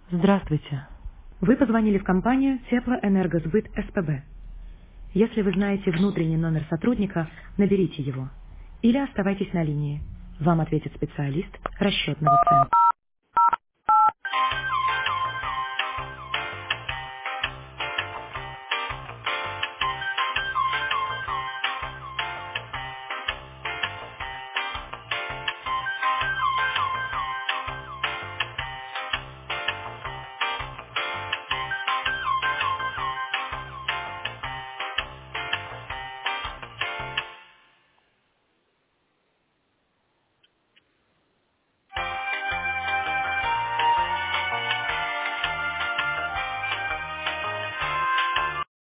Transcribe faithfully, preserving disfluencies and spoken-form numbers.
Здравствуйте. Вы позвонили в компанию Теплоэнергосбыт СПБ. Если вы знаете внутренний номер сотрудника, наберите его. Или оставайтесь на линии. Вам ответит специалист расчетного центра.